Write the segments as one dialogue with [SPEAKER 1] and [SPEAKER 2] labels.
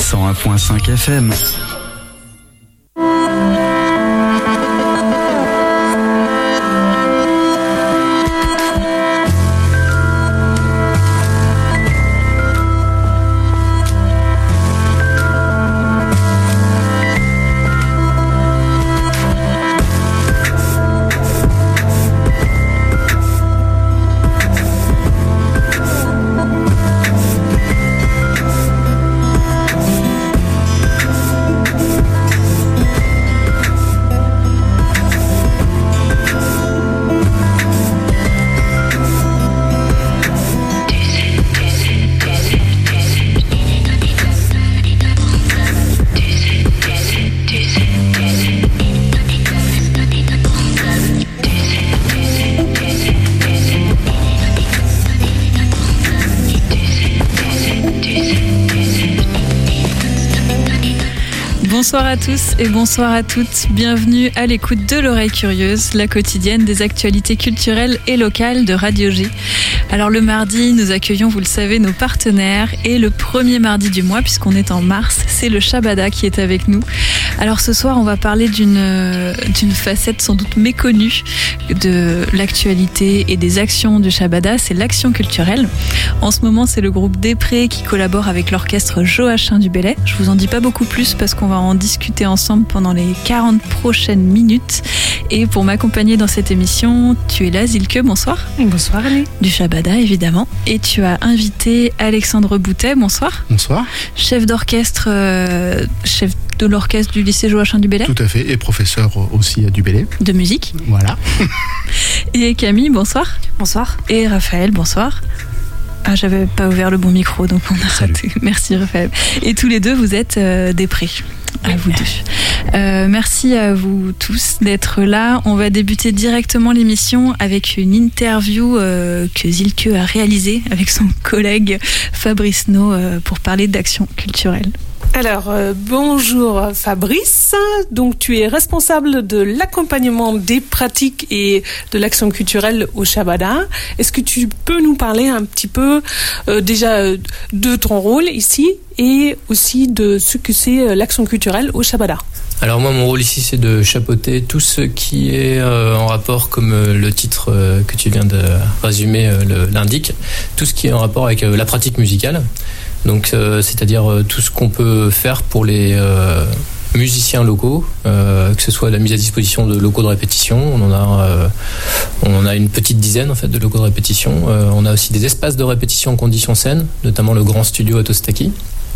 [SPEAKER 1] 101.5 FM.
[SPEAKER 2] Bonsoir à tous et bonsoir à toutes. Bienvenue à l'écoute de l'Oreille Curieuse, la quotidienne des actualités culturelles et locales de Radio G. Alors le mardi, nous accueillons, vous le savez, nos partenaires et le premier mardi du mois, puisqu'on est en mars, c'est le Shabada qui est avec nous. Alors ce soir, on va parler d'une facette sans doute méconnue de l'actualité et des actions du Shabada, c'est l'action culturelle. En ce moment, c'est le groupe Després qui collabore avec l'orchestre Joachim du Bellay. Je vous en dis pas beaucoup plus parce qu'on va en discuter ensemble pendant les 40 prochaines minutes. Et pour m'accompagner dans cette émission, tu es là, Zilke, bonsoir.
[SPEAKER 3] Bonsoir, Annie.
[SPEAKER 2] Du Shabada, évidemment. Et tu as invité Alexandre Boutet, bonsoir.
[SPEAKER 4] Bonsoir.
[SPEAKER 2] Chef d'orchestre, chef de l'orchestre du lycée Joachim du Bellay.
[SPEAKER 4] Tout à fait, et professeur aussi à du Bellay.
[SPEAKER 2] De musique.
[SPEAKER 4] Voilà.
[SPEAKER 2] Et Camille, bonsoir.
[SPEAKER 3] Bonsoir.
[SPEAKER 2] Et Raphaël, bonsoir. Ah, j'avais pas ouvert le bon micro, donc on a raté. Merci Raphaël. Et tous les deux, vous êtes Després. À vous deux. Merci à vous tous d'être là. On va débuter directement l'émission avec une interview que Zilke a réalisée avec son collègue Fabrice No pour parler d'action culturelle.
[SPEAKER 3] Alors, bonjour Fabrice. Donc, tu es responsable de l'accompagnement des pratiques et de l'action culturelle au Shabada. Est-ce que tu peux nous parler un petit peu déjà de ton rôle ici et aussi de ce que c'est l'action culturelle au Shabada?
[SPEAKER 5] Alors moi, mon rôle ici, c'est de chapeauter tout ce qui est en rapport, comme le titre que tu viens de résumer l'indique, tout ce qui est en rapport avec la pratique musicale. Donc, c'est-à-dire tout ce qu'on peut faire pour les musiciens locaux, que ce soit la mise à disposition de locaux de répétition. On en a une petite dizaine en fait de locaux de répétition. On a aussi des espaces de répétition en conditions saines, notamment le grand studio à Tostaki.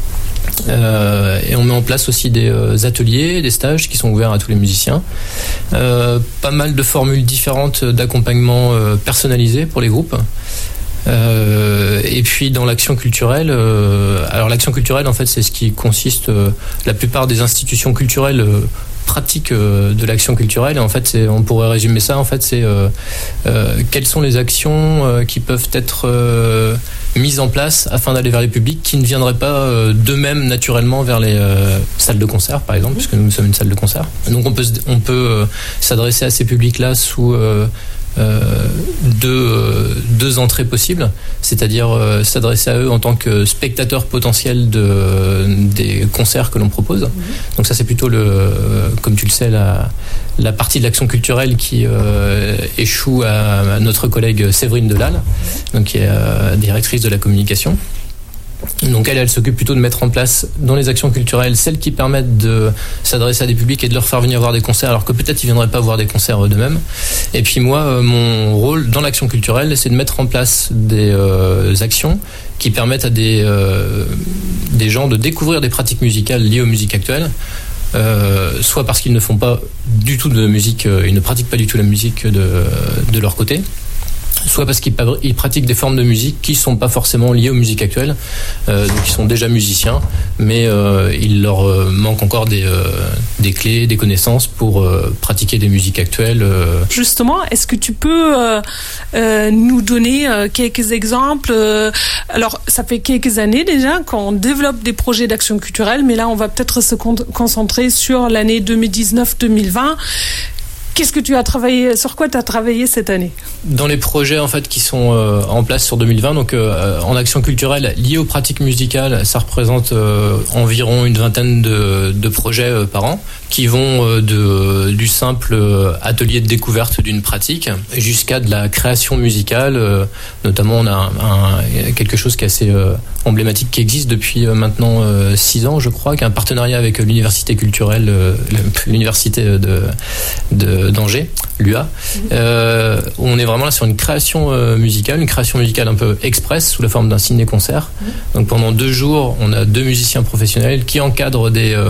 [SPEAKER 5] Et on met en place aussi des ateliers, des stages qui sont ouverts à tous les musiciens. Pas mal de formules différentes d'accompagnement personnalisé pour les groupes. Et puis dans l'action culturelle, alors l'action culturelle en fait c'est ce qui consiste, la plupart des institutions culturelles pratiquent de l'action culturelle, et en fait on pourrait résumer ça en fait c'est quelles sont les actions qui peuvent être mises en place afin d'aller vers les publics qui ne viendraient pas d'eux-mêmes naturellement vers les salles de concert par exemple, puisque nous sommes une salle de concert. Donc on peut s'adresser à ces publics-là sous deux entrées possibles, c'est-à-dire s'adresser à eux en tant que spectateurs potentiels des concerts que l'on propose. Donc ça c'est plutôt comme tu le sais la partie de l'action culturelle qui échoue à notre collègue Séverine Delal, donc qui est directrice de la communication. Donc elle s'occupe plutôt de mettre en place dans les actions culturelles celles qui permettent de s'adresser à des publics et de leur faire venir voir des concerts alors que peut-être ils viendraient pas voir des concerts d'eux-mêmes. Et puis moi, mon rôle dans l'action culturelle, c'est de mettre en place des actions qui permettent à des gens de découvrir des pratiques musicales liées aux musiques actuelles. Soit parce qu'ils ne font pas du tout de musique, ils ne pratiquent pas du tout la musique de leur côté, soit parce qu'ils pratiquent des formes de musique qui ne sont pas forcément liées aux musiques actuelles, donc ils sont déjà musiciens, mais il leur manque encore des clés, des connaissances pour pratiquer des musiques actuelles.
[SPEAKER 3] Justement, est-ce que tu peux nous donner quelques exemples? Alors, ça fait quelques années déjà qu'on développe des projets d'action culturelle, mais là, on va peut-être se concentrer sur l'année 2019-2020. sur quoi tu as travaillé cette année?
[SPEAKER 5] Dans les projets en fait qui sont en place sur 2020, donc en action culturelle liée aux pratiques musicales, ça représente environ une vingtaine de projets par an qui vont du simple atelier de découverte d'une pratique jusqu'à de la création musicale. Notamment, on a quelque chose qui est assez emblématique qui existe depuis maintenant 6 ans, je crois, qui est un partenariat avec l'université culturelle, l'université d'Angers, l'UA. On est vraiment là sur une création musicale un peu express sous la forme d'un ciné-concert. Donc pendant 2 jours, on a 2 musiciens professionnels qui encadrent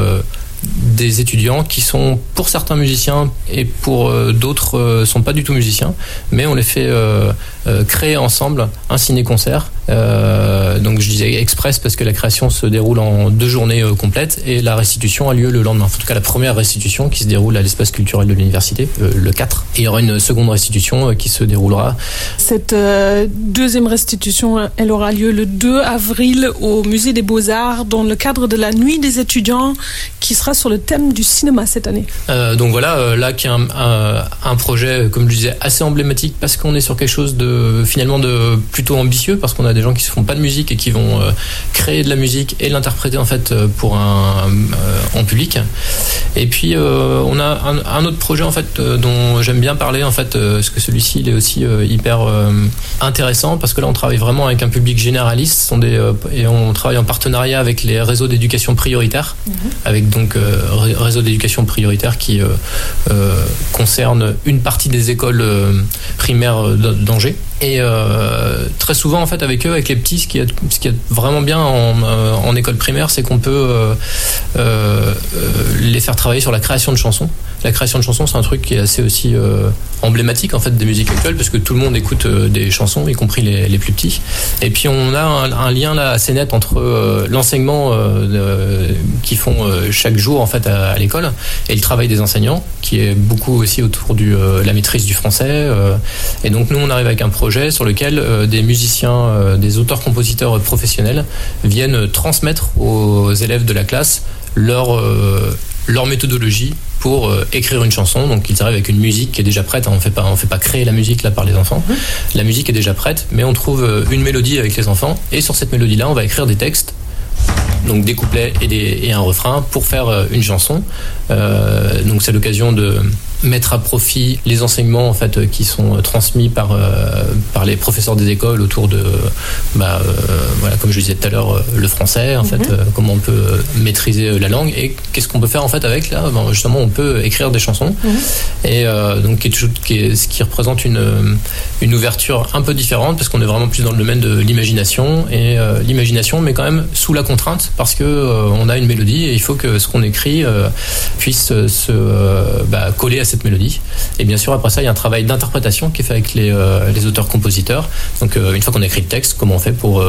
[SPEAKER 5] des étudiants qui sont pour certains musiciens et pour d'autres sont pas du tout musiciens, mais on les fait créer ensemble un ciné-concert. Donc je disais express parce que la création se déroule en 2 journées complètes et la restitution a lieu le lendemain. En tout cas la première restitution qui se déroule à l'espace culturel de l'université le 4. Et il y aura une seconde restitution qui se déroulera.
[SPEAKER 3] Cette deuxième restitution, elle aura lieu le 2 avril au Musée des Beaux-Arts dans le cadre de la Nuit des étudiants qui sera sur le thème du cinéma cette année.
[SPEAKER 5] Donc voilà, là qui est un projet, comme je disais, assez emblématique parce qu'on est sur quelque chose de plutôt ambitieux, parce qu'on a des gens qui ne font pas de musique et qui vont créer de la musique et l'interpréter en fait pour en public. Et puis on a un autre projet en fait dont j'aime bien parler en fait, parce que celui-ci il est aussi hyper intéressant parce que là on travaille vraiment avec un public généraliste, et on travaille en partenariat avec les réseaux d'éducation prioritaire, avec donc réseau d'éducation prioritaire qui concerne une partie des écoles primaires d'Angers. Et très souvent en fait avec eux, avec les petits, ce qui est vraiment bien en école primaire, c'est qu'on peut les faire travailler sur la création de chansons. La création de chansons, c'est un truc qui est assez aussi emblématique en fait des musiques actuelles, parce que tout le monde écoute des chansons, y compris les plus petits. Et puis on a un lien là assez net entre l'enseignement qu'ils font chaque jour en fait à l'école et le travail des enseignants, qui est beaucoup aussi autour la maîtrise du français. Et donc nous on arrive avec un projet sur lequel des musiciens, des auteurs-compositeurs professionnels viennent transmettre aux élèves de la classe leur méthodologie pour écrire une chanson. Donc ils arrivent avec une musique qui est déjà prête. On fait pas créer la musique là par les enfants. La musique est déjà prête, mais on trouve une mélodie avec les enfants, et sur cette mélodie là on va écrire des textes, donc des couplets et un refrain pour faire une chanson. Donc c'est l'occasion de mettre à profit les enseignements en fait qui sont transmis par les professeurs des écoles autour de voilà, comme je disais tout à l'heure, le français en fait, comment on peut maîtriser la langue et qu'est-ce qu'on peut faire en fait avec là. Justement on peut écrire des chansons, et donc ce qui représente une ouverture un peu différente, parce qu'on est vraiment plus dans le domaine de l'imagination, et l'imagination mais quand même sous la contrainte, parce que on a une mélodie et il faut que ce qu'on écrit puisse coller à cette mélodie. Et bien sûr après ça il y a un travail d'interprétation qui est fait avec les auteurs-compositeurs. Donc une fois qu'on a écrit le texte, comment on fait pour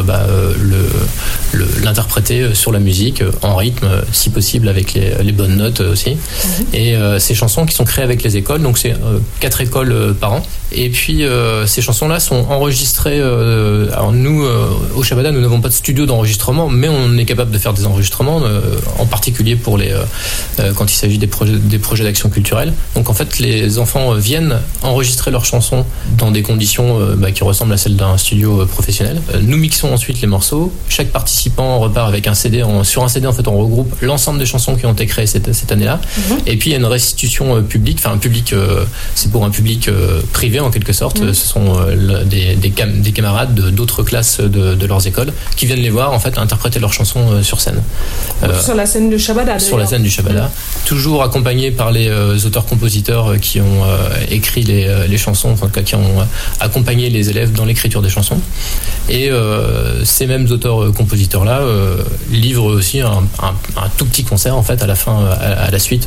[SPEAKER 5] l'interpréter sur la musique en rythme, si possible avec les bonnes notes aussi. Et ces chansons qui sont créées avec les écoles, donc c'est 4 écoles par an. Et puis ces chansons-là sont enregistrées. Alors nous, au Shabada, nous n'avons pas de studio d'enregistrement, mais on est capable de faire des enregistrements, en particulier pour quand il s'agit des projets d'action culturelle. Donc en fait, les enfants viennent enregistrer leurs chansons dans des conditions qui ressemblent à celles d'un studio professionnel. Nous mixons ensuite les morceaux. Chaque participant repart avec un CD. Sur un CD, en fait, on regroupe l'ensemble des chansons qui ont été créées cette année-là. Et puis il y a une restitution publique. Enfin, un public, c'est pour un public privé en quelque sorte. Ce sont des camarades d'autres classes de leurs écoles qui viennent les voir en fait interpréter leurs chansons sur scène.
[SPEAKER 3] Sur la scène du Shabada.
[SPEAKER 5] Sur la scène du Shabada. Toujours accompagnés par les auteurs-compositeurs qui ont écrit les chansons, enfin qui ont accompagné les élèves dans l'écriture des chansons. Et ces mêmes auteurs-compositeurs-là livrent aussi un tout petit concert en fait à la fin, à la suite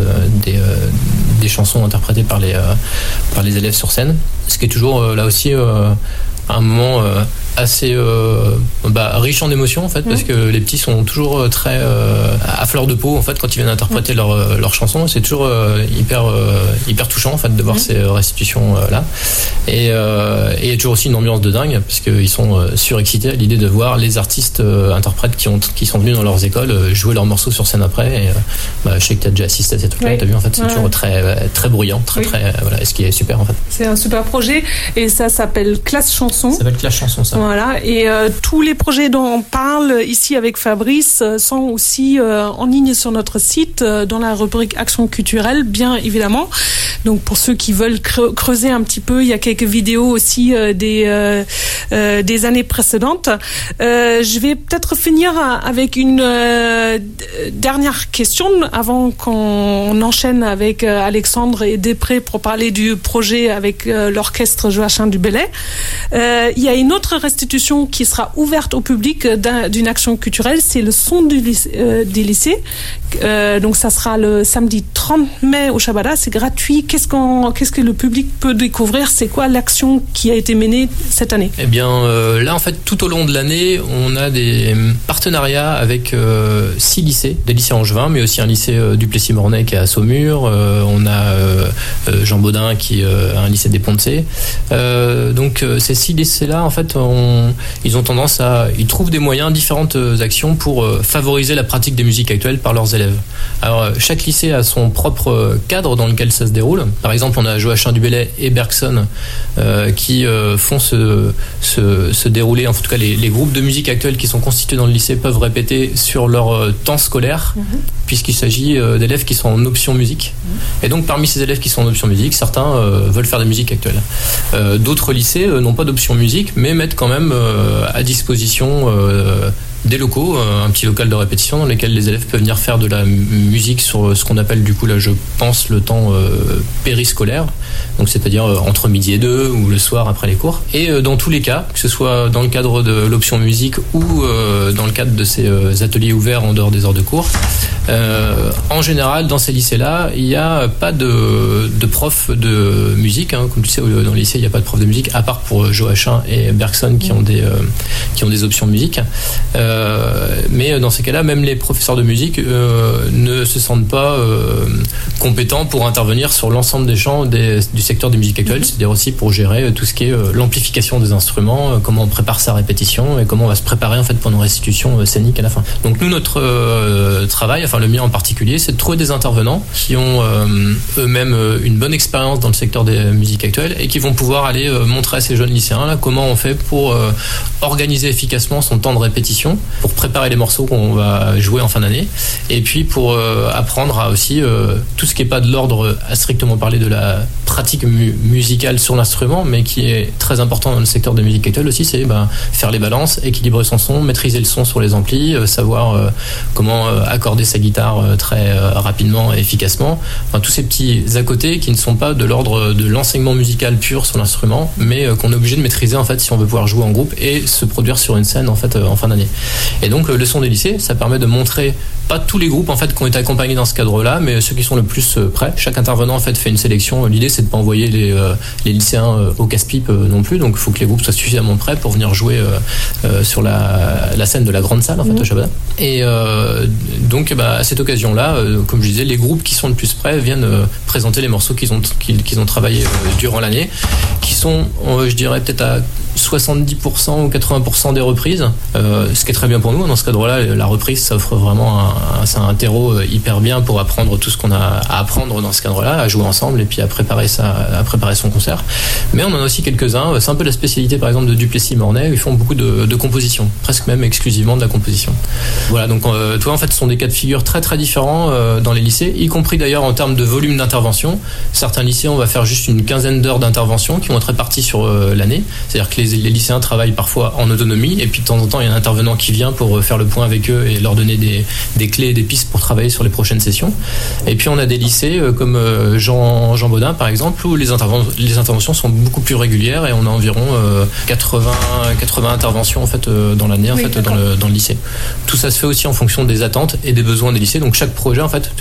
[SPEAKER 5] des chansons interprétées par les élèves sur scène. Ce qui est toujours là aussi un moment assez riche en émotions en fait, parce que les petits sont toujours très à fleur de peau en fait quand ils viennent interpréter leur chanson. C'est toujours hyper touchant en fait de voir ces restitutions là. Et il y a toujours aussi une ambiance de dingue parce qu'ils sont surexcités à l'idée de voir les artistes interprètes qui sont venus dans leurs écoles jouer leurs morceaux sur scène après. Et je sais que tu as déjà assisté à ces trucs-là. T'as vu en fait, c'est toujours très bruyant, très voilà, ce qui est super en fait.
[SPEAKER 3] C'est un super projet et ça s'appelle Classe Chanson.
[SPEAKER 5] Ça s'appelle Classe Chanson, ça.
[SPEAKER 3] Voilà, et tous les projets dont on parle ici avec Fabrice sont aussi en ligne sur notre site dans la rubrique Action culturelle, bien évidemment. Donc pour ceux qui veulent creuser un petit peu, il y a quelques vidéos aussi des années précédentes. Je vais peut-être finir avec une dernière question avant qu'on enchaîne avec Alexandre et Després pour parler du projet avec l'orchestre Joachim du Bellay. Il y a une autre restitution qui sera ouverte au public d'une action culturelle, c'est le son des lycées. Donc ça sera le samedi 30 mai au Shabada, c'est gratuit. Qu'est-ce que le public peut découvrir? C'est quoi l'action qui a été menée cette année?
[SPEAKER 5] Eh bien là en fait tout au long de l'année on a des partenariats avec 6 lycées, des lycées angevins mais aussi un lycée du Plessis-Mornay qui est à Saumur, on a Jean Baudin qui est un lycée des Ponts-de-Cé. Donc ces 6 lycées-là en fait ils trouvent des moyens, différentes actions pour favoriser la pratique des musiques actuelles par leurs élèves. Alors chaque lycée a son propre cadre dans lequel ça se déroule. Par exemple on a Joachim du Bellay et Bergson qui font se dérouler, en tout cas les groupes de musique actuels qui sont constitués dans le lycée peuvent répéter sur leur temps scolaire, puisqu'il s'agit d'élèves qui sont en option musique. Et donc parmi ces élèves qui sont en option musique, certains veulent faire des musiques actuelles. D'autres lycées n'ont pas d'option musique, mais mettent quand même à disposition des locaux, un petit local de répétition dans lesquels les élèves peuvent venir faire de la musique sur ce qu'on appelle du coup là je pense le temps périscolaire, donc c'est-à-dire entre midi et 2 ou le soir après les cours. Et dans tous les cas, que ce soit dans le cadre de l'option musique ou dans le cadre de ces ateliers ouverts en dehors des heures de cours, en général dans ces lycées-là il n'y a pas de prof de musique, hein. Comme tu sais dans le lycée il n'y a pas de prof de musique à part pour Joachim et Bergson qui ont des options musique. Mais dans ces cas-là, même les professeurs de musique ne se sentent pas compétents pour intervenir sur l'ensemble des champs du secteur des musiques actuelles, c'est-à-dire aussi pour gérer tout ce qui est l'amplification des instruments, comment on prépare sa répétition et comment on va se préparer en fait pour nos restitutions scéniques à la fin. Donc nous, notre travail, enfin le mien en particulier, c'est de trouver des intervenants qui ont eux-mêmes une bonne expérience dans le secteur des musiques actuelles et qui vont pouvoir aller montrer à ces jeunes lycéens là comment on fait pour organiser efficacement son temps de répétition, pour préparer les morceaux qu'on va jouer en fin d'année, et puis pour apprendre à aussi tout ce qui n'est pas de l'ordre à strictement parler de la pratique musicale sur l'instrument, mais qui est très important dans le secteur des musiques actuelles aussi, c'est faire les balances, équilibrer son son, maîtriser le son sur les amplis, savoir comment accorder sa guitare très rapidement et efficacement. Enfin, tous ces petits à côté qui ne sont pas de l'ordre de l'enseignement musical pur sur l'instrument, mais qu'on est obligé de maîtriser en fait si on veut pouvoir jouer en groupe et se produire sur une scène en fait en fin d'année. Et donc le son des lycées, ça permet de montrer pas tous les groupes en fait qui ont été accompagnés dans ce cadre-là, mais ceux qui sont le plus près. Chaque intervenant en fait fait une sélection. L'idée c'est de pas envoyer les lycéens au casse-pipe non plus, donc il faut que les groupes soient suffisamment prêts pour venir jouer sur la scène de la grande salle en fait au Shabada. Et donc à cette occasion-là, comme je disais, les groupes qui sont le plus près viennent présenter les morceaux qu'ils ont travaillés durant l'année, qui sont je dirais peut-être à 70% ou 80% des reprises, ce qui est très bien pour nous. Dans ce cadre-là, la reprise, ça offre vraiment un terreau hyper bien pour apprendre tout ce qu'on a à apprendre dans ce cadre-là, à jouer ensemble et puis à préparer son concert. Mais on en a aussi quelques-uns. C'est un peu la spécialité, par exemple, de Duplessis-Mornay, où ils font beaucoup de composition, presque même exclusivement de la composition. Voilà, donc toi, en fait, ce sont des cas de figure très très différents dans les lycées, y compris d'ailleurs en termes de volume d'intervention. Certains lycées, on va faire juste une quinzaine d'heures d'intervention qui vont être réparties sur l'année. C'est-à-dire que les lycéens travaillent parfois en autonomie et puis de temps en temps, il y a un intervenant qui vient pour faire le point avec eux et leur donner des clés et des pistes pour travailler sur les prochaines sessions. Et puis on a des lycées comme Jean Baudin par exemple où les interventions sont beaucoup plus régulières et on a environ 80 interventions en fait dans l'année en fait dans le lycée. Tout ça se fait aussi en fonction des attentes et des besoins des lycées. Donc chaque projet en fait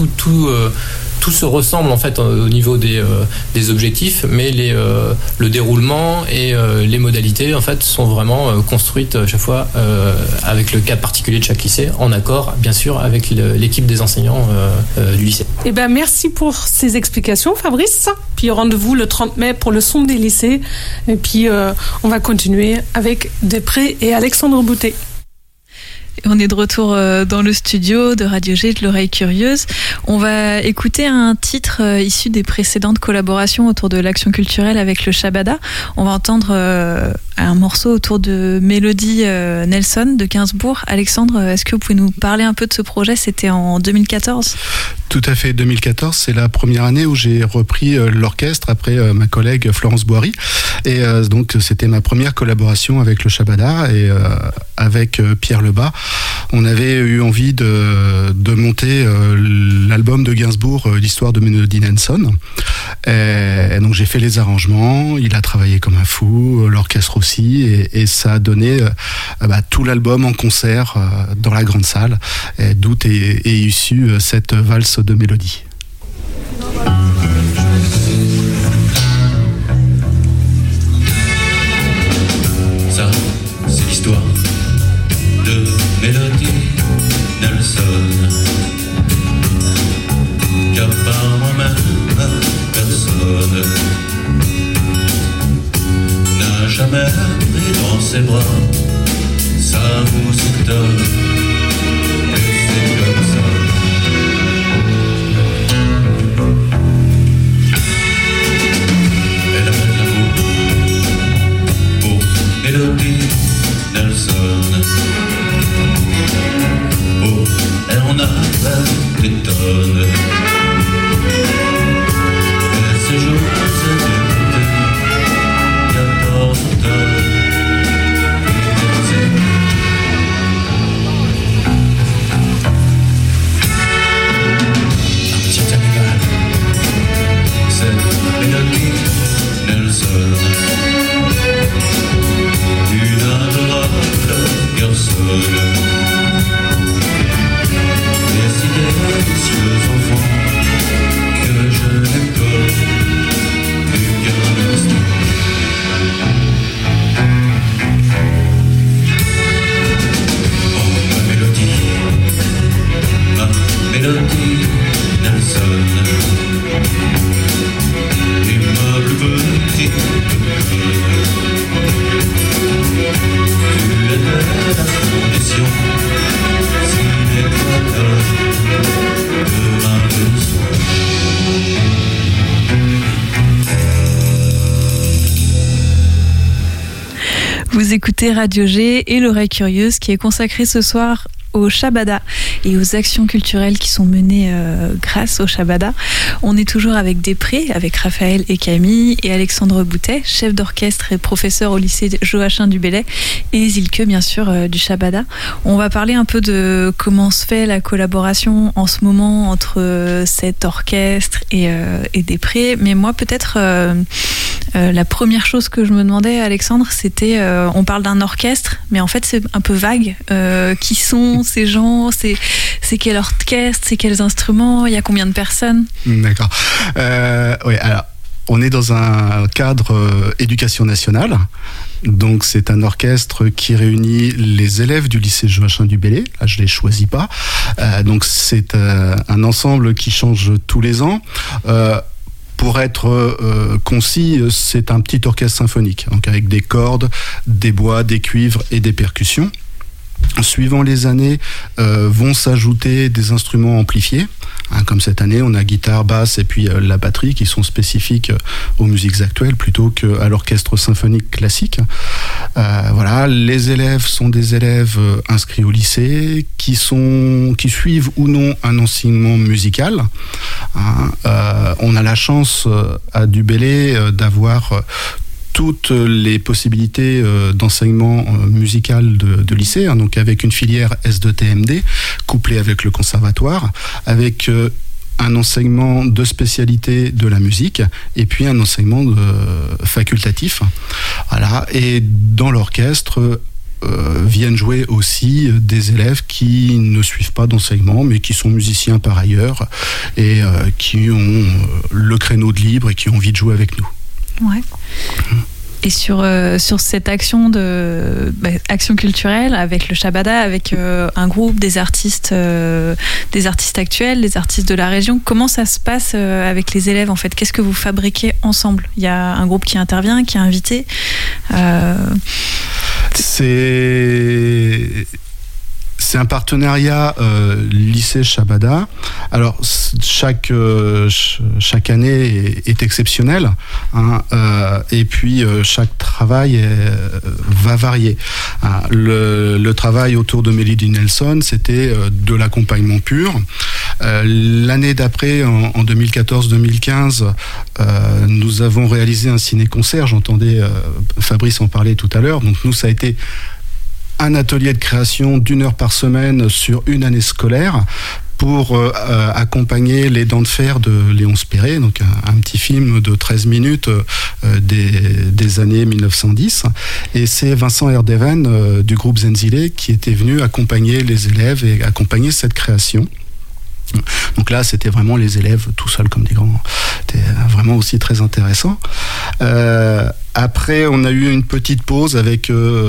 [SPEAKER 5] tout se ressemble en fait au niveau des objectifs, mais le déroulement et les modalités en fait sont vraiment construites à chaque fois avec le cas particulier de chaque lycée, en accord bien sûr avec l'équipe des enseignants du lycée.
[SPEAKER 3] Eh ben merci pour ces explications, Fabrice. Puis rendez-vous le 30 mai pour le son des lycées. Et puis on va continuer avec Després et Alexandre Boutet.
[SPEAKER 2] On est de retour dans le studio de Radio G, de l'oreille curieuse. On va écouter un titre issu des précédentes collaborations autour de l'action culturelle avec le Shabada. On va entendre un morceau autour de Mélodie Nelson de Gainsbourg. Alexandre, est-ce que vous pouvez nous parler un peu de ce projet ? C'était en 2014 ?
[SPEAKER 4] Tout à fait, 2014, c'est la première année où j'ai repris l'orchestre après ma collègue Florence Boiry. Et donc c'était ma première collaboration avec le Shabada et avec Pierre Lebas. On avait eu envie de monter l'album de Gainsbourg, l'histoire de Mélodie Nelson. Et donc j'ai fait les arrangements, il a travaillé comme un fou, l'orchestre aussi, et ça a donné tout l'album en concert dans la grande salle, et d'où est issue cette valse de Mélodie.
[SPEAKER 1] Ça, c'est l'histoire de Mélodie Nelson. Car par moi-même, personne n'a jamais pris dans ses bras. Ça vous étonne, et c'est comme ça. Elle a l'amour pour Mélodie Nelson. Oh, elle en a fait des tonnes. Et ces jours, c'est d'été, 14 tonnes. Un petit animal, c'est Mélodie Nelson. Une adorable personne. Délicieux enfants que je n'aime pas plus qu'un instant. Oh ma Mélodie Nelson, immeuble petit, tu étais la condition sine qua non.
[SPEAKER 2] Vous écoutez Radio G et l'oreille curieuse qui est consacrée ce soir au Shabada et aux actions culturelles qui sont menées grâce au Shabada. On est toujours avec Després, avec Raphaël et Camille, et Alexandre Boutet, chef d'orchestre et professeur au lycée Joachim du Bellay, et Zilke bien sûr du Shabada. On va parler un peu de comment se fait la collaboration en ce moment entre cet orchestre et Després, mais moi peut-être la première chose que je me demandais, Alexandre, c'était on parle d'un orchestre, mais en fait c'est un peu vague. Qui sont ces gens, c'est quel orchestre, c'est quels instruments, il y a combien de personnes ?
[SPEAKER 4] D'accord. Oui, alors on est dans un cadre éducation nationale. Donc c'est un orchestre qui réunit les élèves du lycée Joachim du Bellay. Là, je les choisis pas. Donc c'est un ensemble qui change tous les ans. Pour être concis, c'est un petit orchestre symphonique, donc avec des cordes, des bois, des cuivres et des percussions. Suivant les années, vont s'ajouter des instruments amplifiés. Comme cette année, on a guitare, basse et puis la batterie qui sont spécifiques aux musiques actuelles plutôt qu'à l'orchestre symphonique classique. Voilà, les élèves sont des élèves inscrits au lycée qui suivent ou non un enseignement musical. On a la chance à du Bellay d'avoir toutes les possibilités d'enseignement musical de lycée, donc avec une filière S2TMD couplée avec le conservatoire, avec un enseignement de spécialité de la musique et puis un enseignement facultatif. Voilà. Et dans l'orchestre viennent jouer aussi des élèves qui ne suivent pas d'enseignement mais qui sont musiciens par ailleurs et qui ont le créneau de libre et qui ont envie de jouer avec nous.
[SPEAKER 2] Ouais. Et sur cette action action culturelle avec le Shabada, avec un groupe, des artistes actuels, des artistes de la région, comment ça se passe avec les élèves en fait? Qu'est-ce que vous fabriquez ensemble? Il y a un groupe qui intervient, qui est invité.
[SPEAKER 4] C'est un partenariat lycée Shabada. Alors chaque année est exceptionnelle, hein, et puis chaque travail va varier. Hein, le travail autour de Mélodie Nelson, c'était de l'accompagnement pur. L'année d'après, en 2014-2015, nous avons réalisé un ciné-concert. J'entendais Fabrice en parler tout à l'heure. Donc nous, ça a été un atelier de création d'1 heure par semaine sur une année scolaire pour accompagner Les Dents de Fer de Léon Spéré, donc un petit film de 13 minutes des années 1910. Et c'est Vincent Erdeven du groupe Zenzile qui était venu accompagner les élèves et accompagner cette création. Donc là, c'était vraiment les élèves tout seuls comme des grands. C'était vraiment aussi très intéressant. Après, on a eu une petite pause avec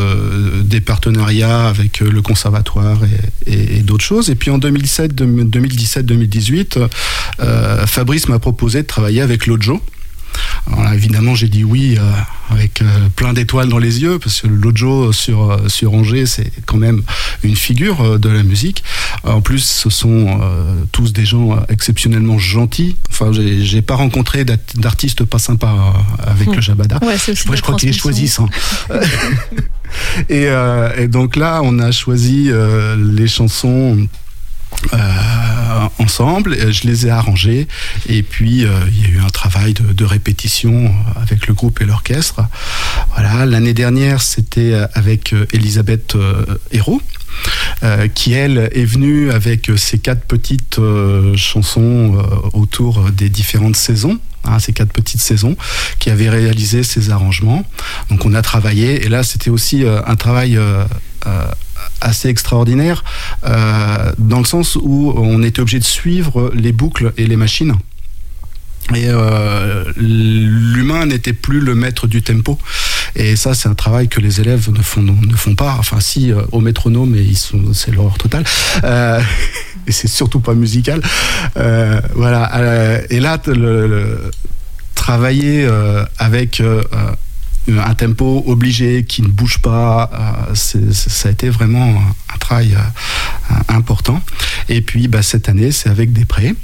[SPEAKER 4] des partenariats avec le conservatoire et d'autres choses. Et puis en 2017-2018, Fabrice m'a proposé de travailler avec Lojo. Alors là, évidemment, j'ai dit oui avec plein d'étoiles dans les yeux, parce que le Lojo sur Angers, c'est quand même une figure de la musique. En plus, ce sont tous des gens exceptionnellement gentils. Enfin, j'ai pas rencontré d'artistes pas sympas avec le Shabada.
[SPEAKER 2] Ouais, c'est aussi
[SPEAKER 4] je crois qu'ils les choisissent. Hein. Et donc là, on a choisi les chansons ensemble, je les ai arrangés, et puis il y a eu un travail de répétition avec le groupe et l'orchestre. Voilà, l'année dernière, c'était avec Elisabeth Hérault, qui elle est venue avec ses 4 petites chansons autour des différentes saisons. Ces 4 petites saisons, qui avaient réalisé ces arrangements. Donc on a travaillé, et là c'était aussi un travail assez extraordinaire, dans le sens où on était obligé de suivre les boucles et les machines. Et l'humain n'était plus le maître du tempo. Et ça, c'est un travail que les élèves ne font pas. Enfin, si, au métronome, c'est l'horreur totale. Et c'est surtout pas musical. Voilà. Et là, travailler avec un tempo obligé qui ne bouge pas, ça a été vraiment un travail important. Et puis, cette année, c'est avec Després.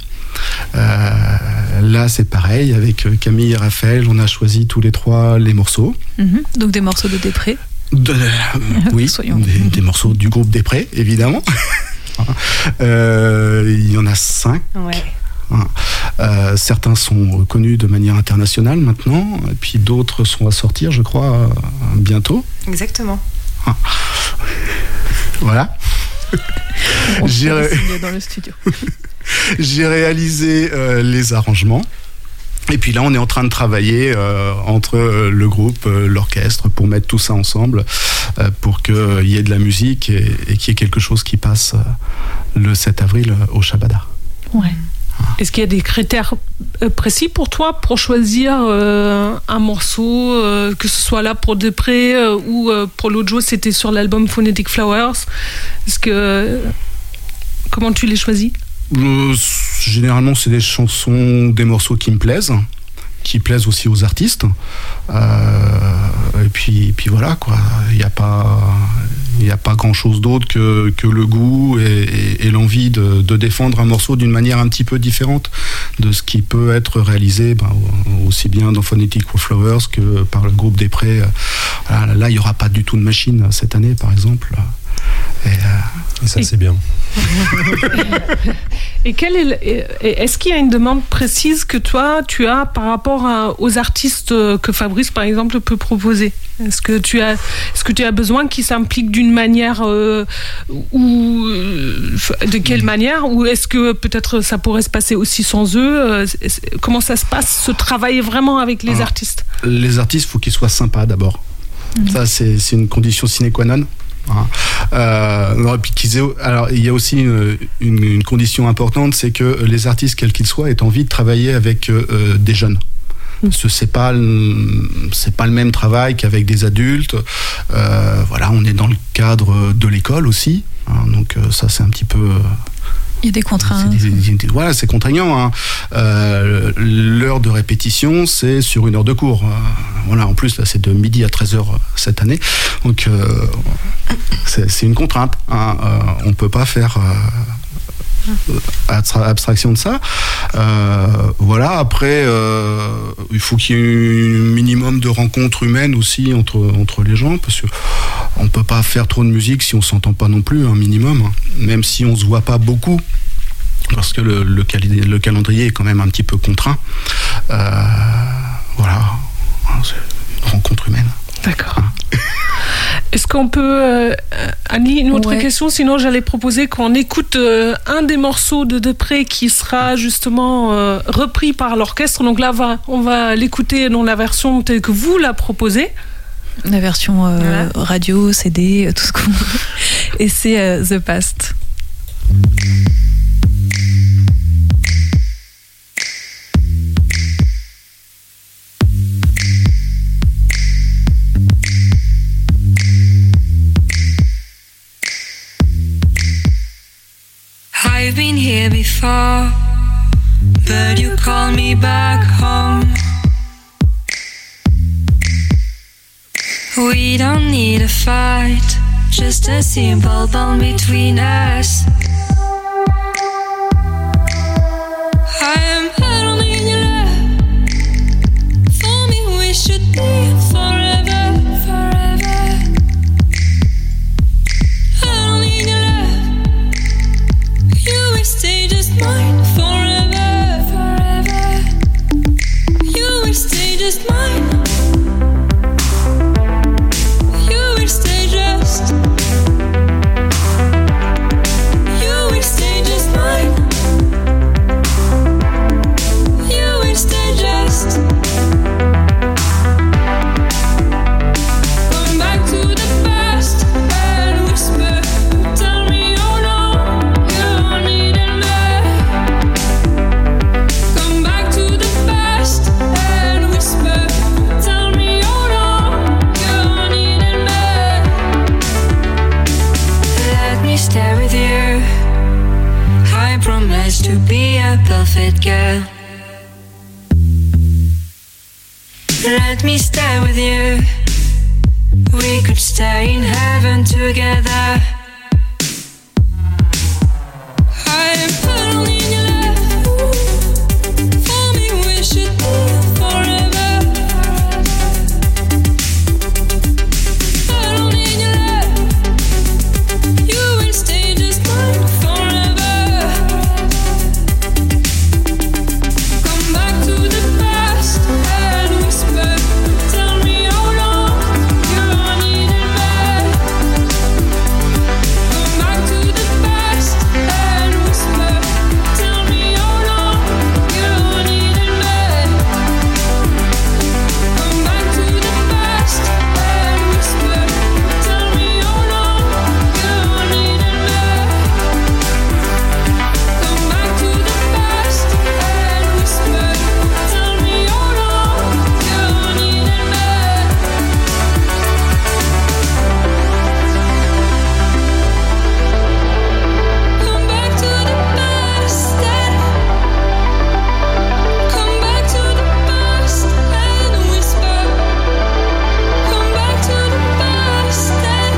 [SPEAKER 4] Là, c'est pareil, avec Camille et Raphaël, on a choisi tous les 3 les morceaux.
[SPEAKER 2] Donc des morceaux de Després.
[SPEAKER 4] Oui, des morceaux du groupe Després, évidemment. Il y en a 5.
[SPEAKER 3] Ouais.
[SPEAKER 4] Certains sont connus de manière internationale maintenant, et puis d'autres sont à sortir, je crois, bientôt.
[SPEAKER 6] Exactement.
[SPEAKER 4] Voilà.
[SPEAKER 2] On se dans le studio.
[SPEAKER 4] J'ai réalisé les arrangements. Et puis là, on est en train de travailler entre le groupe, l'orchestre, pour mettre tout ça ensemble, pour qu'il y ait de la musique et qu'il y ait quelque chose qui passe le 7 avril au Shabada.
[SPEAKER 2] Ouais.
[SPEAKER 3] Est-ce qu'il y a des critères précis pour toi pour choisir un morceau, que ce soit là pour Després ou pour Lojo, c'était sur l'album Phonetic Flowers? Comment tu les choisis?
[SPEAKER 4] Généralement, c'est des chansons, des morceaux qui me plaisent, qui plaisent aussi aux artistes. Et puis voilà, quoi. Il n'y a pas grand-chose d'autre que le goût et l'envie de défendre un morceau d'une manière un petit peu différente de ce qui peut être réalisé aussi bien dans Phonetic Flowers que par le groupe Després. Là, il n'y aura pas du tout de machine cette année, par exemple.
[SPEAKER 7] Et ça, c'est bien.
[SPEAKER 3] Et est-ce qu'il y a une demande précise que toi, tu as par rapport aux artistes que Fabrice, par exemple, peut proposer? Est-ce que tu as besoin qu'ils s'impliquent d'une manière ou de quelle manière? Ou est-ce que peut-être ça pourrait se passer aussi sans eux? Comment ça se passe, ce travail vraiment avec les artistes?
[SPEAKER 4] Les artistes, il faut qu'ils soient sympas d'abord. Ça, c'est une condition sine qua non. Alors, il y a aussi une condition importante, c'est que les artistes, quels qu'ils soient, aient envie de travailler avec des jeunes. C'est pas le même travail qu'avec des adultes. Voilà, on est dans le cadre de l'école aussi, hein, donc ça c'est un petit peu.
[SPEAKER 2] Il y a des contraintes.
[SPEAKER 4] Voilà, c'est contraignant. Hein. L'heure de répétition, c'est sur 1 heure de cours. Voilà, en plus, là, c'est de midi à 13h cette année. Donc, c'est une contrainte. Hein. On ne peut pas faire abstraction de ça. Voilà, après, il faut qu'il y ait un minimum de rencontres humaines aussi entre les gens, parce qu'on ne peut pas faire trop de musique si on ne s'entend pas non plus, un minimum. Hein. Même si on ne se voit pas beaucoup. Parce que le calendrier est quand même un petit peu contraint. Voilà, c'est une rencontre humaine.
[SPEAKER 3] D'accord. Est-ce qu'on peut, Annie, une autre question? Sinon, j'allais proposer qu'on écoute un des morceaux de Depré qui sera justement repris par l'orchestre. Donc là, on va l'écouter dans la version telle que vous la proposez.
[SPEAKER 2] La version radio, CD, tout ce qu'on veut. Et c'est The Past.
[SPEAKER 6] I've been here before, but you call me back home. We don't need a fight, just a simple bond between us. I am alone in your love. For me we should be forever, forever. Alone in your love. You will stay just mine forever, forever. You will stay just mine. You will stay just. You will stay just mine. You will stay just. Going back to the past and whisper, tell me how long you needed me. Come back to the past and whisper, tell me how long you needed me. Let me stay with you. I promise to be a perfect girl. Let me stay with you. We could stay in heaven together. I am alone in your love. For me we should be forever. Alone in your love. You will stay just mine forever. Come back to the past and whisper, tell me how long you needed me. Come back to the past and whisper, tell me how long you needed me. Come back to the past and whisper, tell me how long you needed me. Come back to the past and whisper, tell me how long you needed me. Come back to the past and come back to the past and whisper. Come back to the past and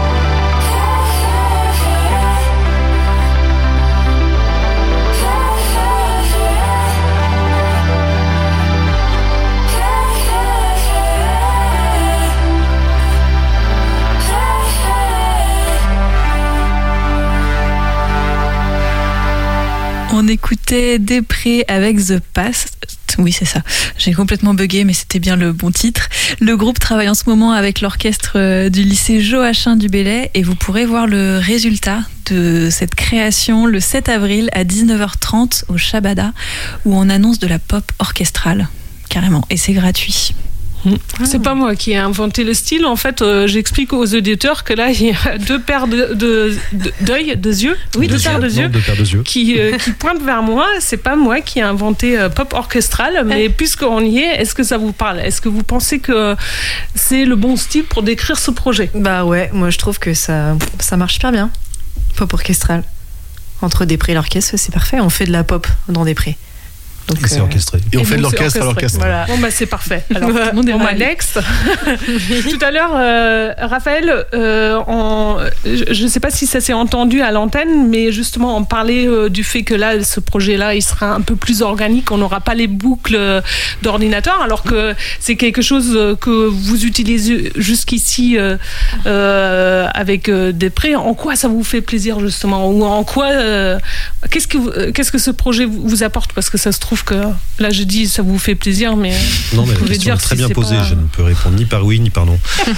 [SPEAKER 2] On écoutait Depré avec The Past. Oui, c'est ça. J'ai complètement bugué, mais c'était bien le bon titre. Le groupe travaille en ce moment avec l'orchestre du lycée Joachim du Bellay et vous pourrez voir le résultat de cette création le 7 avril à 19h30 au Shabada où on annonce de la pop orchestrale, carrément. Et c'est gratuit.
[SPEAKER 3] C'est pas moi qui ai inventé le style. En fait, j'explique aux auditeurs que là, il y a deux paires deux yeux, deux paires de yeux qui pointent vers moi. C'est pas moi qui ai inventé pop orchestral, mais puisqu'on y est, est-ce que ça vous parle? Est-ce que vous pensez que c'est le bon style pour décrire ce projet?
[SPEAKER 8] Bah ouais, moi je trouve que ça marche super bien. Pop orchestral. Entre Després et l'orchestre, c'est parfait. On fait de la pop dans Després. Donc,
[SPEAKER 7] c'est orchestré.
[SPEAKER 4] Et on fait de l'orchestre à l'orchestre.
[SPEAKER 3] Voilà. Bon, bah, c'est parfait. Alors, tout le monde est Alex. Tout à l'heure, Raphaël, je ne sais pas si ça s'est entendu à l'antenne, mais justement, on parlait du fait que là, ce projet-là, il sera un peu plus organique. On n'aura pas les boucles d'ordinateur, alors que c'est quelque chose que vous utilisez jusqu'ici avec Després. En quoi ça vous fait plaisir, justement? Ou en quoi qu'est-ce que ce projet vous apporte? Parce que ça se trouve que là je dis ça vous fait plaisir, mais
[SPEAKER 7] non, mais la question est très bien posée. Je ne peux répondre ni par oui ni par non.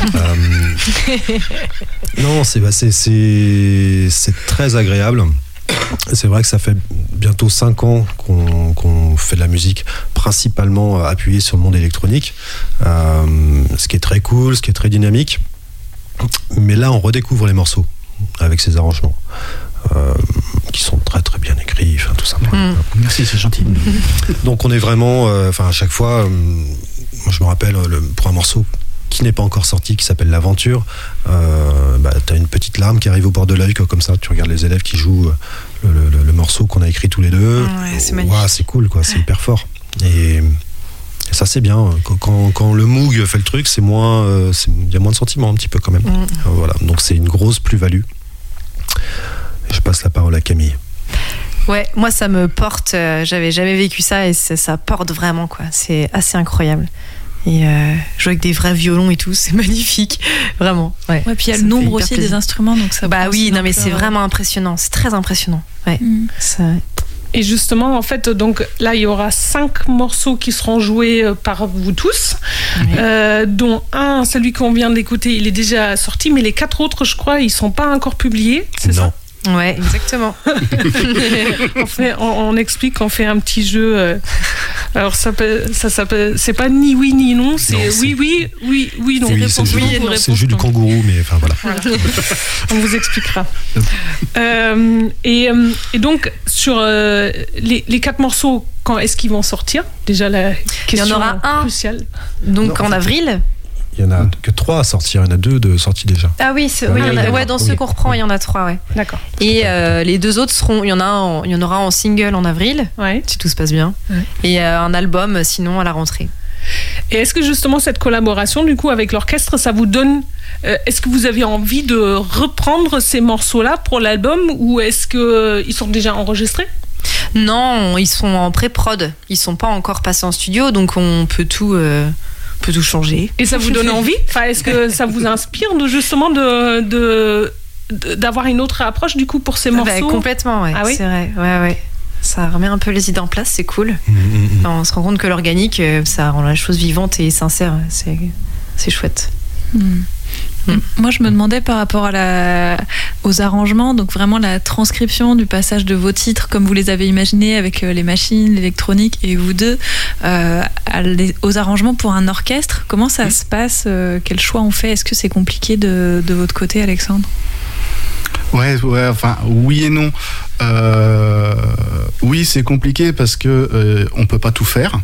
[SPEAKER 7] Non, c'est très agréable. C'est vrai que ça fait bientôt 5 ans qu'on fait de la musique principalement appuyée sur le monde électronique, ce qui est très cool, ce qui est très dynamique. Mais là on redécouvre les morceaux avec ces arrangements qui sont très très bien écrits, enfin tout simplement.
[SPEAKER 4] Merci, c'est gentil.
[SPEAKER 7] Donc on est vraiment, à chaque fois, moi je me rappelle pour un morceau qui n'est pas encore sorti, qui s'appelle L'Aventure, t'as une petite larme qui arrive au bord de l'œil, comme ça, tu regardes les élèves qui jouent le morceau qu'on a écrit tous les deux.
[SPEAKER 8] Ouais, c'est magnifique.
[SPEAKER 7] Ouais, c'est cool, quoi, c'est hyper fort. Et ça c'est bien. Quand le Moog fait le truc, il y a moins de sentiments un petit peu quand même. Voilà, donc c'est une grosse plus-value. Je passe la parole à Camille.
[SPEAKER 8] Ouais, moi ça me porte, j'avais jamais vécu ça et ça porte vraiment, quoi. C'est assez incroyable. Et jouer avec des vrais violons et tout, c'est magnifique, vraiment. Ouais,
[SPEAKER 2] puis il y a le nombre aussi des instruments, donc ça.
[SPEAKER 8] Bah oui, non mais c'est vraiment impressionnant, c'est très impressionnant. Ouais.
[SPEAKER 3] Et justement, en fait, donc là, il y aura 5 morceaux qui seront joués par vous tous, dont celui qu'on vient d'écouter, il est déjà sorti, mais les 4 autres, je crois, ils sont pas encore publiés, c'est ça?
[SPEAKER 8] Ouais, exactement.
[SPEAKER 3] On explique, on fait un petit jeu. Alors ça s'appelle, c'est pas ni oui ni non, c'est oui, non.
[SPEAKER 7] Oui, c'est le jeu du kangourou, mais enfin voilà.
[SPEAKER 3] On vous expliquera. Et donc sur les 4 morceaux, quand est-ce qu'ils vont sortir? Déjà la question
[SPEAKER 8] il y en aura un
[SPEAKER 3] cruciale.
[SPEAKER 8] Donc en avril.
[SPEAKER 7] Il n'y en a que 3 à sortir, il y en a 2 de sortis déjà.
[SPEAKER 8] Ah oui, dans ceux qu'on reprend, il y en a 3, ouais.
[SPEAKER 3] D'accord.
[SPEAKER 8] Et les 2 autres il y en aura en single en avril, si tout se passe bien, et un album sinon à la rentrée.
[SPEAKER 3] Et est-ce que justement cette collaboration du coup avec l'orchestre, ça vous donne, est-ce que vous avez envie de reprendre ces morceaux-là pour l'album, ou est-ce qu'ils sont déjà enregistrés?
[SPEAKER 8] Non, ils sont en pré-prod, ils sont pas encore passés en studio, donc on peut tout changer.
[SPEAKER 3] Et ça vous donne envie? Enfin, est-ce que ça vous inspire justement d'avoir une autre approche du coup pour ces morceaux?
[SPEAKER 8] Complètement, ouais.
[SPEAKER 3] Ah oui?
[SPEAKER 8] C'est vrai, ouais. Ça remet un peu les idées en place, c'est cool. On se rend compte que l'organique, ça rend la chose vivante et sincère. C'est chouette.
[SPEAKER 2] Moi, je me demandais par rapport aux arrangements, donc vraiment la transcription du passage de vos titres comme vous les avez imaginés avec les machines, l'électronique et vous deux, aux arrangements pour un orchestre. Comment ça se passe? Quel choix on fait? Est-ce que c'est compliqué de votre côté, Alexandre?
[SPEAKER 4] Ouais, enfin, oui et non. Oui, c'est compliqué parce que on peut pas tout faire.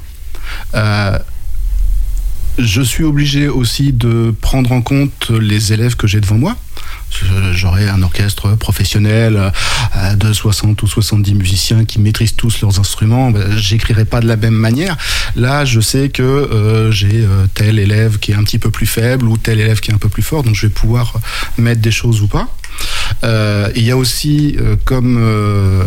[SPEAKER 4] Je suis obligé aussi de prendre en compte les élèves que j'ai devant moi. J'aurai un orchestre professionnel de 60 ou 70 musiciens qui maîtrisent tous leurs instruments. J'écrirai pas de la même manière. Là, je sais que j'ai tel élève qui est un petit peu plus faible ou tel élève qui est un peu plus fort, donc je vais pouvoir mettre des choses ou pas. Il y a aussi, comme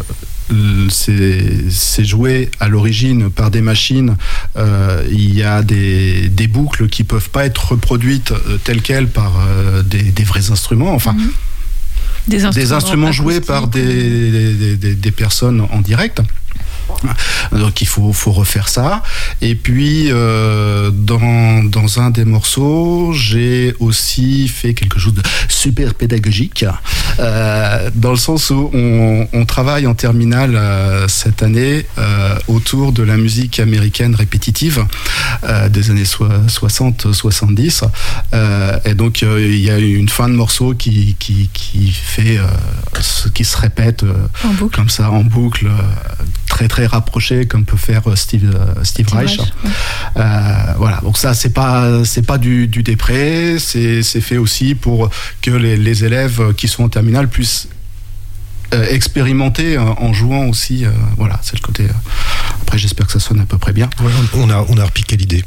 [SPEAKER 4] c'est joué à l'origine par des machines, il y a des boucles qui peuvent pas être reproduites telles quelles par des vrais instruments, enfin des instruments joués par des personnes en direct. Donc il faut refaire ça. Et puis dans un des morceaux, j'ai aussi fait quelque chose de super pédagogique. dans le sens où on travaille en terminale cette année autour de la musique américaine répétitive des années 60-70. Et donc il y a une fin de morceau qui fait qui se répète comme ça en boucle, très très rapproché comme peut faire Steve Reich. Voilà, donc ça c'est pas du dépré, c'est fait aussi pour que les élèves qui sont en terminale puissent expérimenter en jouant aussi. Voilà, c'est le côté. Après, j'espère que ça sonne à peu près bien.
[SPEAKER 7] Ouais, on a repiqué l'idée.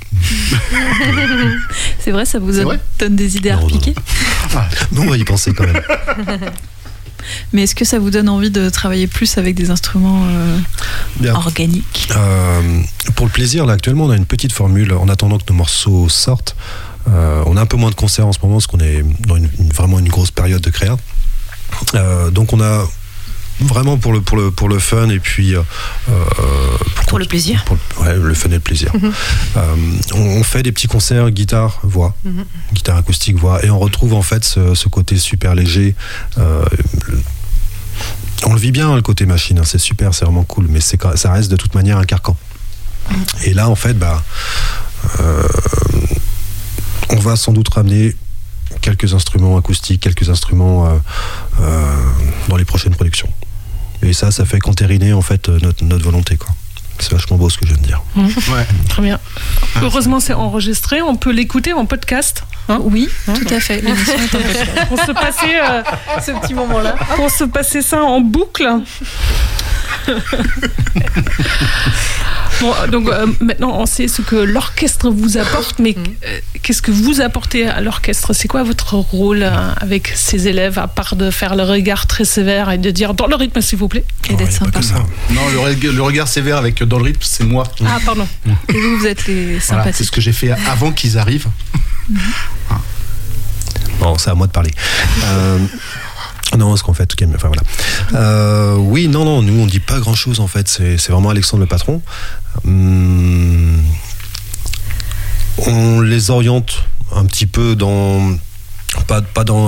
[SPEAKER 2] C'est vrai, ça vous donne des idées à repiquer?
[SPEAKER 7] Non, on va y penser quand même.
[SPEAKER 2] Mais est-ce que ça vous donne envie de travailler plus avec des instruments organiques?
[SPEAKER 7] Pour le plaisir, là, actuellement, on a une petite formule. En attendant que nos morceaux sortent, on a un peu moins de concerts en ce moment parce qu'on est dans vraiment une grosse période de créa. Donc on a vraiment pour le fun et puis
[SPEAKER 8] pour le plaisir.
[SPEAKER 7] Le fun et le plaisir. On fait des petits concerts guitare voix, guitare acoustique voix, et on retrouve en fait ce côté super léger. On le vit bien, le côté machine, hein, c'est super, c'est vraiment cool, mais ça reste de toute manière un carcan. Et là en fait on va sans doute ramener quelques instruments acoustiques, quelques instruments dans les prochaines productions. Et ça fait qu'entériner en fait notre volonté, quoi. C'est vachement beau ce que je viens de dire.
[SPEAKER 3] Ouais. Très bien. Heureusement, c'est enregistré. On peut l'écouter en podcast.
[SPEAKER 2] Oui, tout à fait. L'émission est en podcast.
[SPEAKER 3] Pour se passer
[SPEAKER 8] ce petit moment-là.
[SPEAKER 3] Pour se passer ça en boucle. Bon, donc maintenant on sait ce que l'orchestre vous apporte, mais qu'est-ce que vous apportez à l'orchestre? C'est quoi votre rôle avec ces élèves, à part de faire le regard très sévère et de dire dans le rythme s'il vous plaît, et d'être sympa?
[SPEAKER 4] Non, le regard sévère avec dans le rythme, c'est moi.
[SPEAKER 3] Ah pardon.
[SPEAKER 2] Et vous êtes les sympathiques.
[SPEAKER 4] Voilà, c'est ce que j'ai fait avant qu'ils arrivent.
[SPEAKER 7] Bon, c'est à moi de parler. Non, ce qu'on fait, enfin voilà. Oui, non, nous on dit pas grand chose en fait. C'est vraiment Alexandre le patron. On les oriente un petit peu dans pas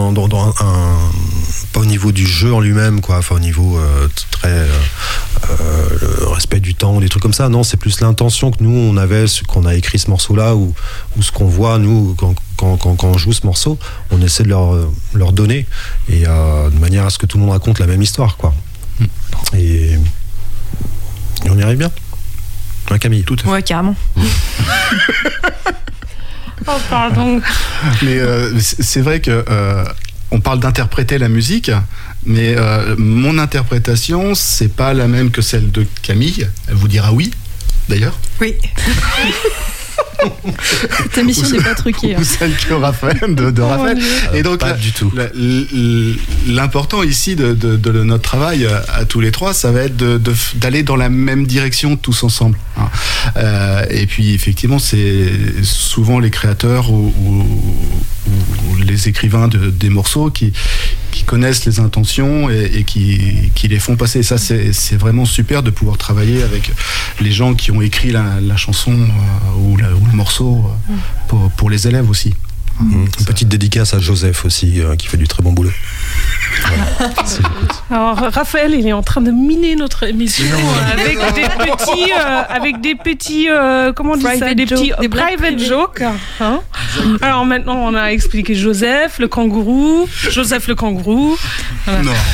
[SPEAKER 7] au niveau du jeu en lui-même, quoi. Enfin au niveau très le respect du temps, des trucs comme ça. Non, c'est plus l'intention que nous on avait, qu'on a écrit ce morceau-là, ou ce qu'on voit nous quand on joue ce morceau, on essaie de leur donner, et de manière à ce que tout le monde raconte la même histoire, quoi. Et on y arrive bien. Hein, Camille?
[SPEAKER 4] Tout à fait.
[SPEAKER 8] Ouais, carrément.
[SPEAKER 3] Oh pardon.
[SPEAKER 4] Mais c'est vrai que on parle d'interpréter la musique, mais mon interprétation, c'est pas la même que celle de Camille. Elle vous dira oui, d'ailleurs.
[SPEAKER 8] Oui.
[SPEAKER 2] Cette émission n'est pas truquée.
[SPEAKER 4] Ou celle que Raphaël, de Raphaël. Et donc,
[SPEAKER 7] pas du tout.
[SPEAKER 4] L'important ici de notre travail à tous les trois, ça va être d'aller dans la même direction tous ensemble. Et puis, effectivement, c'est souvent les créateurs ou les écrivains des morceaux qui connaissent les intentions et qui les font passer. Et ça, c'est vraiment super de pouvoir travailler avec les gens qui ont écrit la chanson ou le morceau pour les élèves aussi.
[SPEAKER 7] Une petite dédicace à Joseph aussi, qui fait du très bon boulot. Voilà.
[SPEAKER 3] Alors Raphaël, il est en train de miner notre émission avec des petits comment on dit ça, des private jokes. Hein. Alors maintenant, on a expliqué Joseph le kangourou. Voilà.
[SPEAKER 4] Non.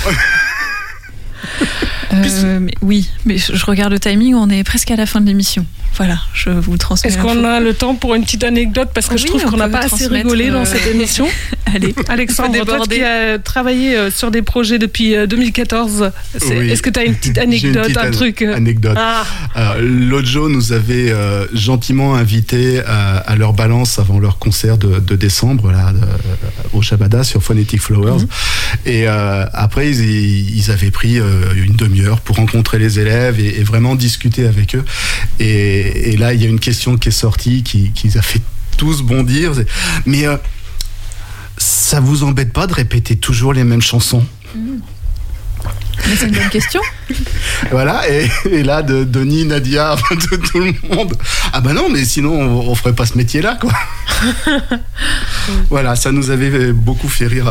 [SPEAKER 2] Oui, mais je regarde le timing, on est presque à la fin de l'émission. Voilà, je vous le transmets.
[SPEAKER 3] Est-ce qu'on a le temps pour une petite anecdote? Parce que je trouve qu'on n'a pas assez rigolé dans cette émission.
[SPEAKER 2] Allez,
[SPEAKER 3] Alexandre, toi qui as travaillé sur des projets depuis 2014, est-ce que tu as une petite anecdote, un truc
[SPEAKER 4] anecdote. L'autre jour, nous avait gentiment invités à leur balance avant leur concert de décembre là, au Shabada sur Phonetic Flowers. Et après, ils avaient pris une demi-heure pour rencontrer les élèves et vraiment discuter avec eux. Et là, il y a une question qui est sortie qui a fait tous bondir. Mais ça vous embête pas de répéter toujours les mêmes chansons?
[SPEAKER 2] Mais c'est une bonne question.
[SPEAKER 4] Voilà, et là, de Denis, Nadia, de tout le monde. Ah bah non, mais sinon, on ferait pas ce métier-là, quoi. Voilà, ça nous avait beaucoup fait rire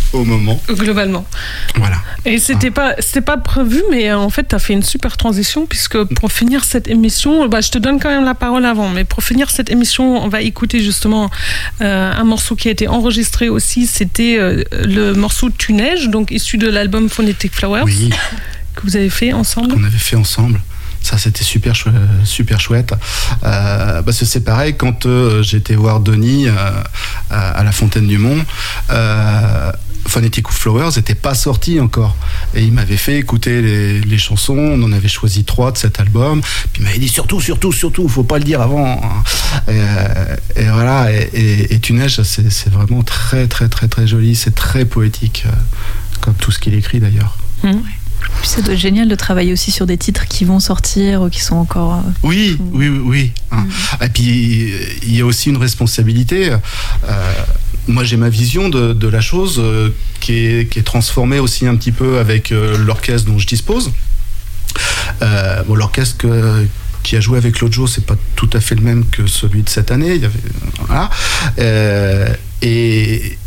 [SPEAKER 4] au moment.
[SPEAKER 3] Globalement.
[SPEAKER 4] Voilà.
[SPEAKER 3] Et c'était pas prévu, mais en fait, tu as fait une super transition, puisque pour finir cette émission, je te donne quand même la parole avant, mais pour finir cette émission, on va écouter justement un morceau qui a été enregistré aussi, c'était le morceau Tu neiges, donc issu de l'album Phonetic Flowers,
[SPEAKER 4] Oui,
[SPEAKER 3] que vous avez fait ensemble.
[SPEAKER 4] qu'on avait fait ensemble. Ça, c'était super chouette. Parce que c'est pareil, quand j'ai été voir Denis à la Fontaine du Mont, Phonetic Flowers n'était pas sorti encore. Et il m'avait fait écouter les chansons. On en avait choisi 3 de cet album. Puis il m'avait dit surtout, faut pas le dire avant. Et voilà. Et Tu neiges, c'est vraiment très, très, très, très joli. C'est très poétique, comme tout ce qu'il écrit d'ailleurs.
[SPEAKER 2] Puis ça doit être génial de travailler aussi sur des titres qui vont sortir ou qui sont encore...
[SPEAKER 4] Oui. Hein. Et puis, il y a aussi une responsabilité. Moi, j'ai ma vision de la chose qui est transformée aussi un petit peu avec l'orchestre dont je dispose. L'orchestre qui a joué avec Lojo, c'est pas tout à fait le même que celui de cette année. Il y avait, voilà. Et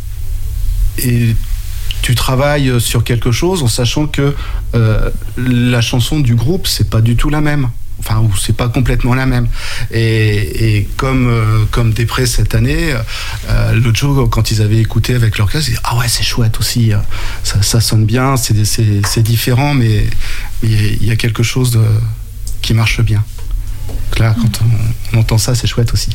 [SPEAKER 4] tu travailles sur quelque chose en sachant que la chanson du groupe, c'est pas du tout la même. Enfin, ou c'est pas complètement la même. Et comme Després cette année, l'autre jour, quand ils avaient écouté avec l'orchestre, ils disaient ah ouais, c'est chouette aussi, ça sonne bien, c'est différent, mais il y a quelque chose qui marche bien. Donc là, quand on entend ça, c'est chouette aussi.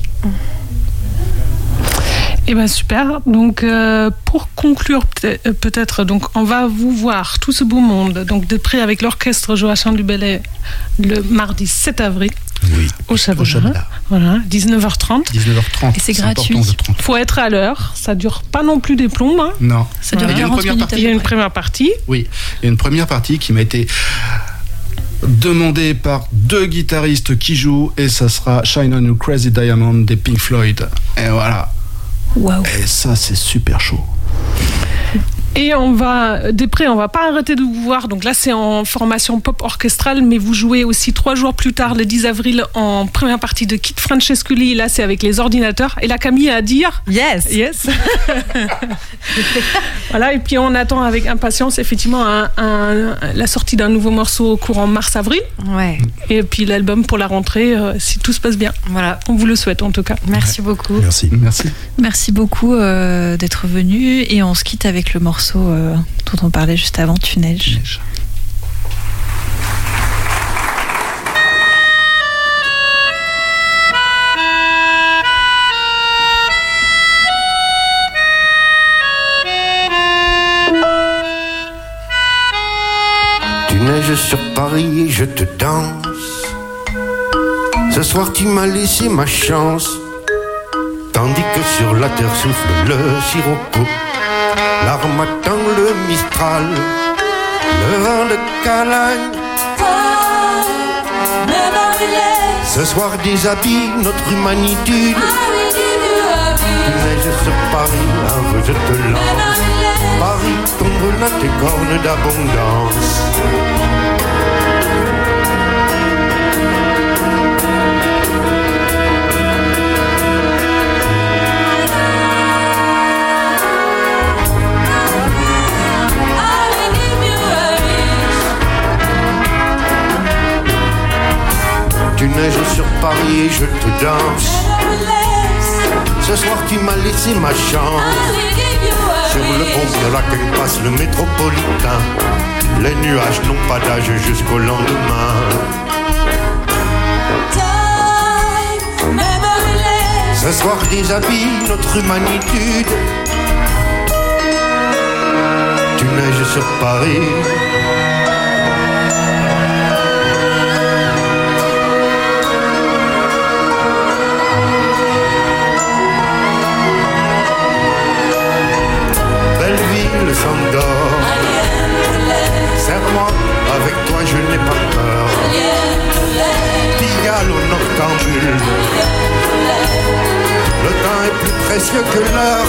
[SPEAKER 3] Eh ben super. Donc pour conclure peut-être, donc on va vous voir tout ce beau monde, donc de près avec l'orchestre Joachim du Bellay le mardi 7 avril.
[SPEAKER 4] Oui.
[SPEAKER 3] Au Chabada. Voilà, 19h30.
[SPEAKER 4] 19h30.
[SPEAKER 2] Et c'est gratuit.
[SPEAKER 3] Faut être à l'heure. Ça dure pas non plus des plombes. Hein.
[SPEAKER 4] Non.
[SPEAKER 2] Ça dure
[SPEAKER 3] Voilà.
[SPEAKER 2] 40 minutes.
[SPEAKER 3] Il y a une première partie.
[SPEAKER 4] Oui. Il y a une première partie qui m'a été demandé par 2 guitaristes qui jouent, et ça sera Shine on You Crazy Diamond des Pink Floyd. Et voilà.
[SPEAKER 2] Waouh.
[SPEAKER 4] Et ça, c'est super chaud.
[SPEAKER 3] Et on va pas arrêter de vous voir. Donc là, c'est en formation pop orchestrale, mais vous jouez aussi 3 jours plus tard, le 10 avril, en première partie de Kit Francescoli. Là, c'est avec les ordinateurs. Et là, Camille a à dire
[SPEAKER 8] Yes.
[SPEAKER 3] Voilà. Et puis, on attend avec impatience, effectivement, la sortie d'un nouveau morceau courant mars-avril.
[SPEAKER 8] Ouais.
[SPEAKER 3] Et puis, l'album pour la rentrée, si tout se passe bien.
[SPEAKER 8] Voilà.
[SPEAKER 3] On vous le souhaite, en tout cas.
[SPEAKER 8] Merci beaucoup.
[SPEAKER 7] Merci.
[SPEAKER 2] Merci beaucoup d'être venu, et on se quitte avec le morceau dont on parlait juste avant, Tu neiges.
[SPEAKER 9] Tu neiges sur Paris et je te danse. Ce soir tu m'as laissé ma chance. Tandis que sur la terre souffle le sirocco. L'armatan, le mistral, le vent de Calagne. Ce soir déshabille notre humanitude. Tu neiges sur Paris, là je te lance. Paris tombe dans tes cornes d'abondance. Tu neiges sur Paris et je te danse. Ce soir tu m'as laissé ma chance. Sur le pont de laquelle passe le métropolitain, les nuages n'ont pas d'âge jusqu'au lendemain. Ce soir déshabille notre humanitude. Tu neiges sur Paris. Le sang d'or. Serre-moi, avec toi je n'ai pas peur. Pigalle au noctambule. Le temps est plus précieux que l'heure.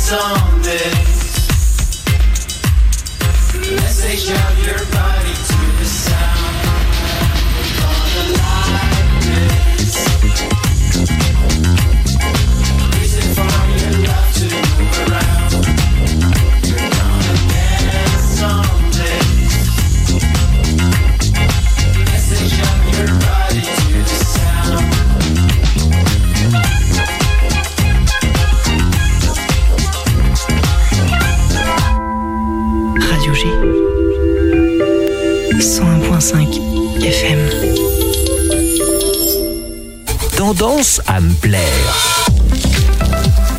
[SPEAKER 10] someday. Message of your body to the sound. We're gonna like this. Reason for your love to move around. You're gonna dance someday. Message of your body to the sound.
[SPEAKER 11] Radio G 101.5 FM.
[SPEAKER 12] Tendance à me plaire.